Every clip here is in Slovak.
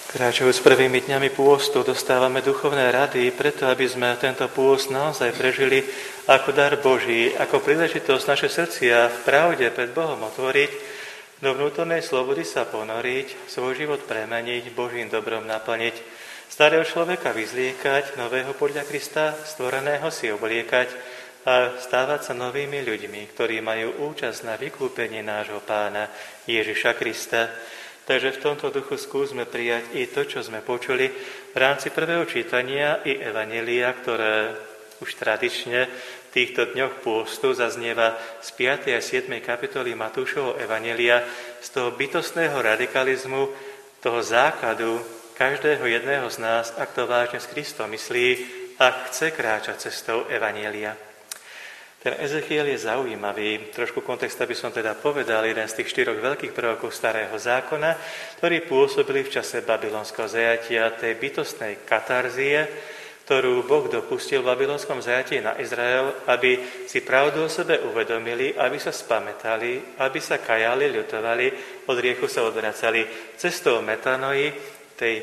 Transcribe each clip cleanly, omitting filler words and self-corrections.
Kráčajúc prvými dňami pôstu, dostávame duchovné rady, preto aby sme tento pôst naozaj prežili ako dar Boží, ako príležitosť naše srdcia v pravde pred Bohom otvoriť, do vnútornej slobody sa ponoriť, svoj život premeniť, Božím dobrom naplniť, starého človeka vyzliekať, nového podľa Krista, stvoreného si obliekať a stávať sa novými ľuďmi, ktorí majú účasť na vykúpení nášho Pána Ježiša Krista. Takže v tomto duchu skúsme prijať i to, čo sme počuli v rámci prvého čítania i evanjelia, ktoré už tradične v týchto dňoch pôstu zaznieva z 5. a 7. kapitoly Matúšovho evanjelia, z toho bytostného radikalizmu, toho základu každého jedného z nás, ak to vážne s Kristom myslí, ak chce kráčať cestou evanjelia. Ten Ezechiel je zaujímavý. Trošku kontexta by som teda povedal, jeden z tých 4 veľkých prorokov Starého zákona, ktorí pôsobili v čase babylonského zajatia, tej bytostnej katarzie, ktorú Boh dopustil v babylonskom zajatí na Izrael, aby si pravdu o sebe uvedomili, aby sa spamätali, aby sa kajali, ľutovali, od hriechu sa odvracali cestou metanoi, tej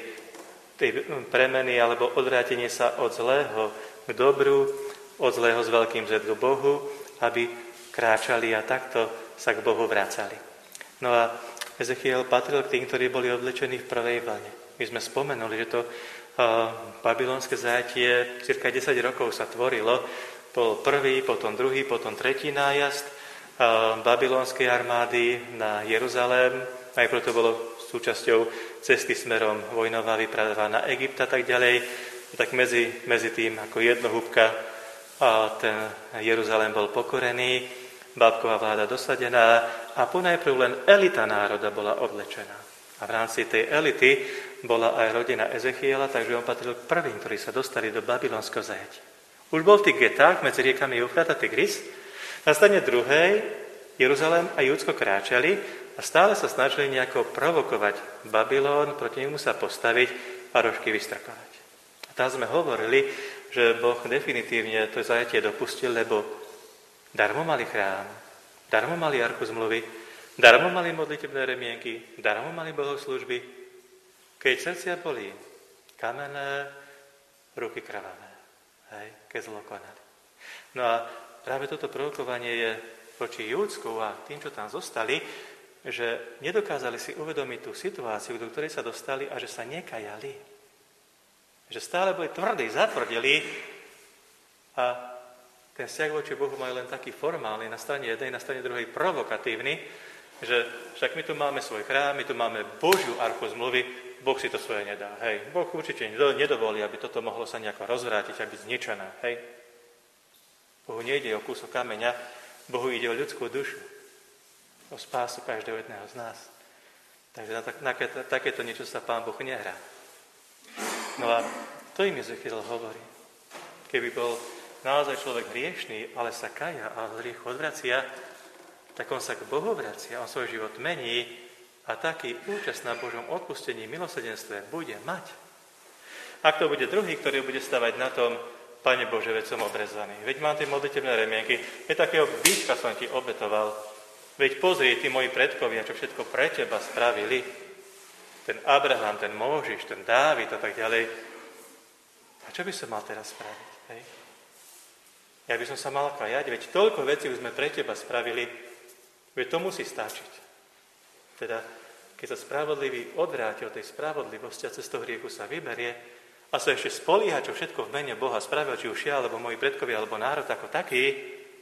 premeny alebo odvrátenie sa od zlého k dobru, od zlého s veľkým Z k Bohu, aby kráčali a takto sa k Bohu vracali. No a Ezechiel patril k tým, ktorí boli oblečení v prvej vlne. My sme spomenuli, že to babylonské zajatie cirka 10 rokov sa tvorilo. Bol prvý, potom druhý, potom tretí nájazd babylonskej armády na Jeruzalém. Najprv to bolo súčasťou cesty smerom vojnová výprava na Egypt a tak ďalej. Tak medzi tým ako jednohúbka a ten Jeruzalém bol pokorený, bábková vláda dosadená a ponajprv len elita národa bola odlečená. A v rámci tej elity bola aj rodina Ezechiela, takže on patril k prvým, ktorí sa dostali do babylonského zajatia. Už bol v tých getách medzi riekami Eufrat a Tigris. Na strane druhej Jeruzalém a Júdsko kráčali a stále sa snažili nejako provokovať Babylón, proti nemu sa postaviť a rožky vystrkovať. A tam sme hovorili, že Boh definitívne to zajatie dopustil, lebo darmo mali chrám, darmo mali archu zmluvy, darmo mali modlitebné remienky, darmo mali bohoslúžby, keď srdcia boli kamenné, ruky krvavé, keď zlo konali. No a práve toto provokovanie je voči Júdsku a tým, čo tam zostali, že nedokázali si uvedomiť tú situáciu, do ktorej sa dostali a že sa nekajali. Že stále boli tvrdí, zatvrdili a ten vzťah voči Bohu majú len taký formálny, na strane jednej, na strane druhej provokatívny, že však my tu máme svoj chrám, my tu máme Božiu archu zmluvy, Boh si to svoje nedá. Hej. Boh určite nedovolí, aby toto mohlo sa nejako rozvrátiť, aby zničené. Hej. Bohu nejde o kúsok kameňa, Bohu ide o ľudskú dušu, o spásu každého jedného z nás. Takže na takéto niečo sa Pán Boh nehrá. No a to im Ezechiel hovorí. Keby bol naozaj človek hriešný, ale sa kaja a z hriechu odvracia, tak on sa k Bohu vracia, on svoj život mení a taký účasť na Božom odpustení, milosrdenstve bude mať. Ak to bude druhý, ktorý bude stavať na tom, Pane Bože, veď som obrezaný, veď mám tie modlitebné remienky, veď takého býčka som ti obetoval, veď pozri, tí moji predkovia, čo všetko pre teba spravili, ten Abraham, ten Móžiš, ten Dávid a tak ďalej. A čo by som mal teraz spraviť? Hej? Ja by som sa mal kajať, veď toľko vecí už sme pre teba spravili, veď to musí stačiť. Teda, keď sa spravodlivý odvráti od tej spravodlivosti a cestou hriechu sa vyberie a sa ešte spolieha, čo všetko v mene Boha spravil, či už ja, alebo moji predkovia, alebo národ ako taký,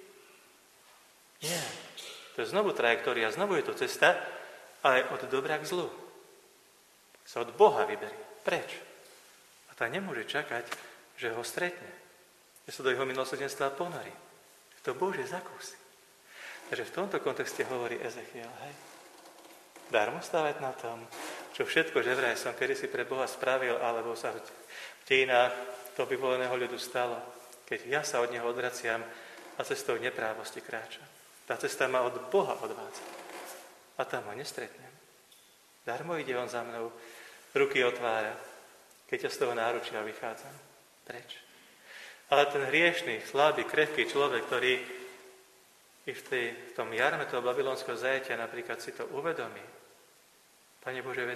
nie. To je znovu trajektória, znovu je to cesta, ale od dobra k zlu. Sa od Boha vyberie. Preč? A tak nemôže čakať, že ho stretne. Že sa do jeho milosrdenstva ponorí. To Božie zakúsi. Takže v tomto kontexte hovorí Ezechiel, hej, darmo stávať na tom, čo všetko, že vraj som kedysi pre Boha spravil, alebo sa v dejinách toho vyvoleného ľudu stalo, keď ja sa od neho odvraciam a cestou neprávosti kráčam. Tá cesta ma od Boha odvádza. A tam ho nestretnem. Darmo ide on za mnou, ruky otvára, keď ja z toho náručia vychádzam. Preč? Ale ten hriešný, slabý, krehký človek, ktorý i v tom jarme toho babylonského zajatia napríklad si to uvedomí. Pane Bože, veď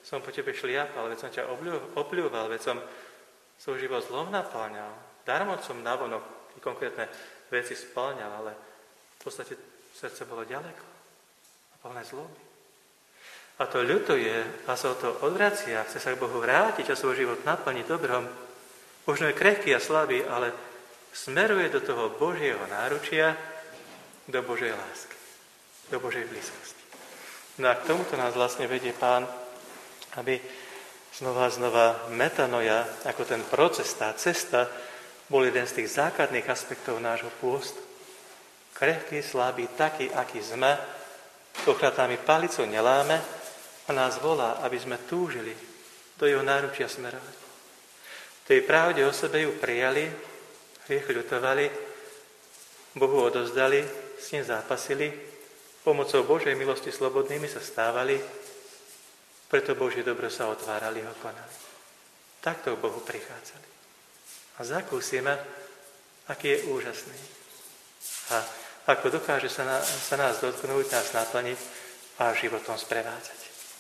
som po tebe šliapal, veď som ťa opľúval, veď som svoj život zlom napáňal. Darmo som navonok konkrétne veci spáňal, ale v podstate srdce bolo ďaleko a plné zloby. A to ľutuje a sa o to odvracia, chce sa k Bohu vrátiť a svoj život naplniť dobrom. Možno je krehký a slabý, ale smeruje do toho Božieho náručia, do Božej lásky, do Božej blízkosti. No a k tomuto nás vlastne vedie Pán, aby znova metanoja, ako ten proces, tá cesta, bol jeden z tých základných aspektov nášho pôstu. Krehký, slabý, taký, aký sme, ochratami palicou neláme a nás volá, aby sme túžili do jeho náručia smerovať. V tej pravde o sebe ju prijali, hriech ľutovali, Bohu odovzdali, s ním zápasili, pomocou Božej milosti slobodnými sa stávali, preto Božie dobro sa otvárali, ho konali. Takto k Bohu prichádzali. A zakúsime, aký je úžasný. A ako dokáže sa nás dotknúť, nás naplniť a životom sprevádzať.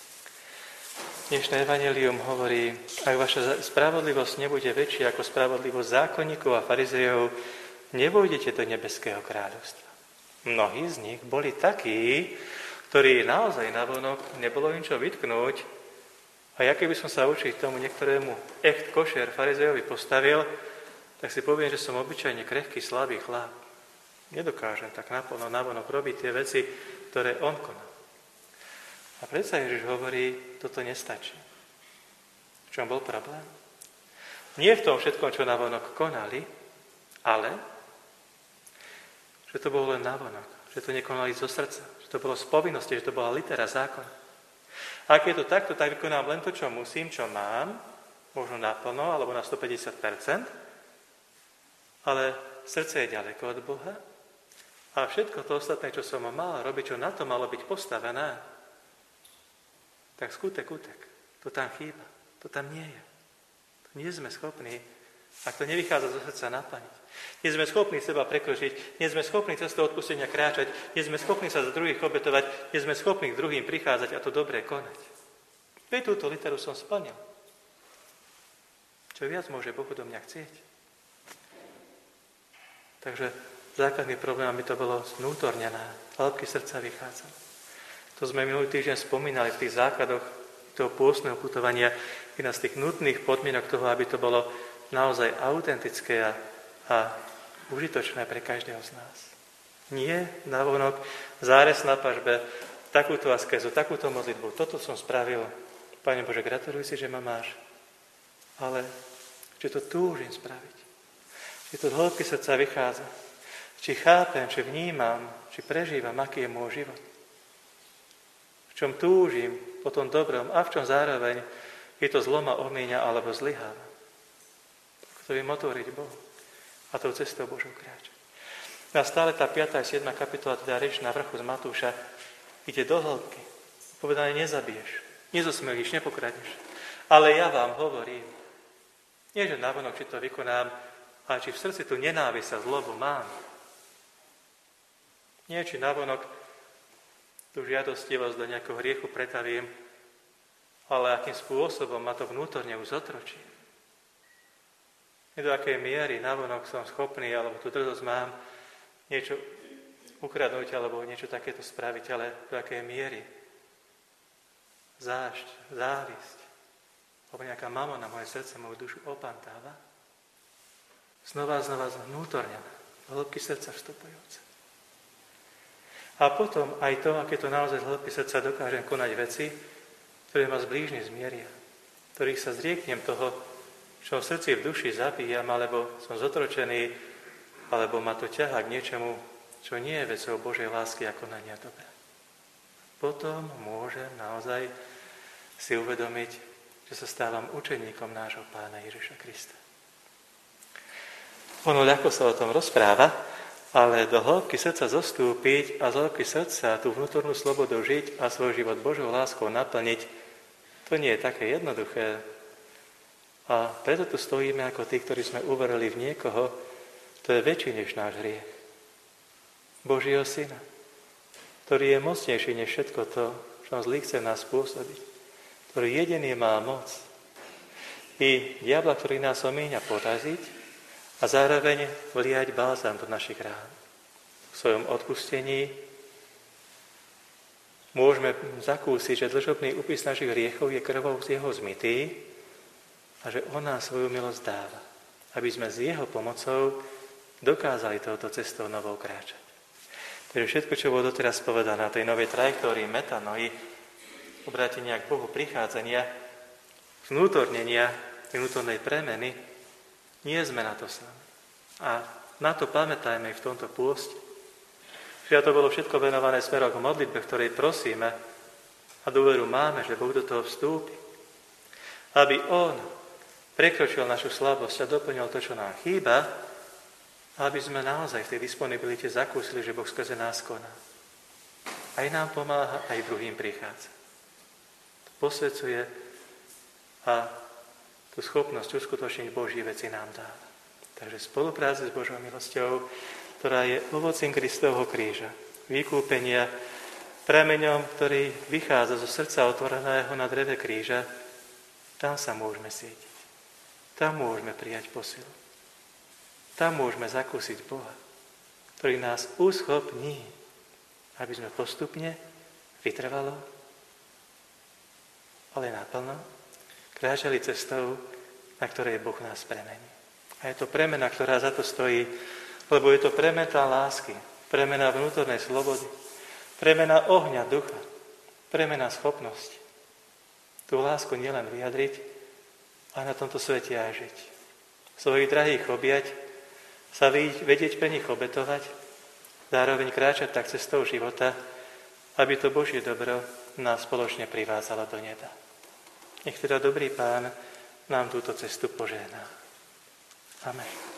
Dnešné evanjelium hovorí, ak vaša spravodlivosť nebude väčšia ako spravodlivosť zákonníkov a farizejov, nevojdete do nebeského kráľovstva. Mnohí z nich boli takí, ktorí naozaj navonok nebolo im čo vytknúť. A ja keby som sa učiť tomu niektorému echt košer farizejovi postavil, tak si poviem, že som obyčajne krehký, slabý chlap. Nedokážem tak naplno navonok robiť tie veci, ktoré on koná. A predsa Ježiš hovorí, toto nestačí. V čom bol problém? Nie v tom všetkom, čo navonok konali, ale že to bolo len navonok, že to nekonali zo srdca, že to bolo z povinnosti, že to bola litera zákona. Ak je to takto, tak vykonám len to, čo musím, čo mám, možno naplno, alebo na 150%, ale srdce je ďaleko od Boha a všetko to ostatné, čo som mal robiť, čo na to malo byť postavené, tak skutek, to tam chýba, to tam nie je. To nie sme schopní, ak to nevychádza zo srdca, naplniť. Nie sme schopní seba prekročiť, nie sme schopní cestou odpustenia kráčať, nie sme schopní sa za druhých obetovať, nie sme schopní k druhým prichádzať a to dobré konať. Veď túto literu som splnil. Čo viac môže Boh do mňa chcieť? Takže základný problém, aby to bolo znútornené, hĺbky srdca vychádzalo. To sme minulý týždeň spomínali v tých základoch toho pôstneho putovania, jedna z tých nutných podmienok toho, aby to bolo naozaj autentické a užitočné pre každého z nás. Nie navonok zárez na pažbe, takúto askézu, takúto modlitbu. Toto som spravil. Pane Bože, gratuluj si, že ma máš. Ale či to túžim spraviť. Či to z hĺbky srdca vychádza. Či chápem, či vnímam, či prežívam, aký je môj život. V čom túžim po tom dobrom a v čom zároveň je to zloma omíňa alebo zlyháva. To viem otvoriť Bohu a tou cestou Božou kráčať. A stále tá 5. a 7. kapitola, teda reč na vrchu z Matúša, ide do hĺbky. Povedané, nezabiješ, nezosmelíš, nepokradneš. Ale ja vám hovorím, nie že navonok, či to vykonám, ale či v srdci tú nenávisť a zlobu mám. Nie, či navonok tú žiadostivosť do nejakého hriechu pretavím, ale akým spôsobom ma to vnútorne už zotročí. Do akej miery navonok som schopný, alebo tú drzosť mám niečo ukradnúť, alebo niečo takéto spraviť, ale do akej miery zášť, závisť, alebo nejaká mamona moje srdce, moju dušu opantáva, znova vnútorne, do hĺbky srdca vstupujúce. A potom aj to, aké to naozaj z hĺbky srdca dokážem konať veci, ktoré ma zblížne zmieria, ktorých sa zrieknem toho, čo v srdci, v duši zabíjam, alebo som zotročený, alebo ma to ťahá k niečomu, čo nie je vecou Božej lásky a konania dobra. Potom môžem naozaj si uvedomiť, že sa stávam učeníkom nášho Pána Ježiša Krista. Ono ľahko sa o tom rozpráva, ale do hĺbky srdca zostúpiť a z hĺbky srdca tú vnútornú slobodu žiť a svoj život Božou láskou naplniť, to nie je také jednoduché. A preto tu stojíme ako tí, ktorí sme uverili v niekoho, to je väčší než náš hriech. Božieho Syna, ktorý je mocnejší než všetko to, čo zlý chce nás spôsobiť. To ktorý jediný má moc i diabla, ktorý nás omíňa, poraziť a zároveň vliať bálzam do našich rán. V svojom odpustení môžeme zakúsiť, že dlžobný úpis našich hriechov je krvou z jeho zmytý a že on nás svoju milosť dáva, aby sme s jeho pomocou dokázali touto cestou novou kráčať. Takže všetko, čo bolo doteraz povedané na tej novej trajektórii metanoi, obrátenia k Bohu, prichádzania, vnútornenia, vnútornej premeny, nie sme na to sami. A na to pamätajme v tomto pôste, že to bolo všetko venované smerom k modlitbe, v ktorej prosíme a dôveru máme, že Boh do toho vstúpi, aby on prekročil našu slabosť a doplnil to, čo nám chýba, aby sme naozaj v tej disponibilite zakúsili, že Boh skrze nás koná. Aj nám pomáha, aj druhým prichádza. To posvedzuje a tú schopnosť uskutočniť Božie veci nám dáva. Takže spolupráca s Božou milosťou, ktorá je ovocím Kristovho kríža, vykúpenia, prameňom, ktorý vychádza zo srdca otvoreného na dreve kríža, tam sa môžeme sietiť. Tam môžeme prijať posilu. Tam môžeme zakúsiť Boha, ktorý nás uschopní, aby sme postupne, vytrvalo, ale naplno, kráčali cestou, na ktorej Boh nás premení. A je to premena, ktorá za to stojí, lebo je to premena lásky, premena vnútornej slobody, premena ohňa ducha, premena schopnosti. Tú lásku nielen vyjadriť, ale na tomto svete aj žiť. Svojich drahých objať, sa vedieť pre nich obetovať, zároveň kráčať tak cestou života, aby to Božie dobro nás spoločne privádzalo do neba. Nech teda dobrý Pán nám túto cestu požehná. Amen.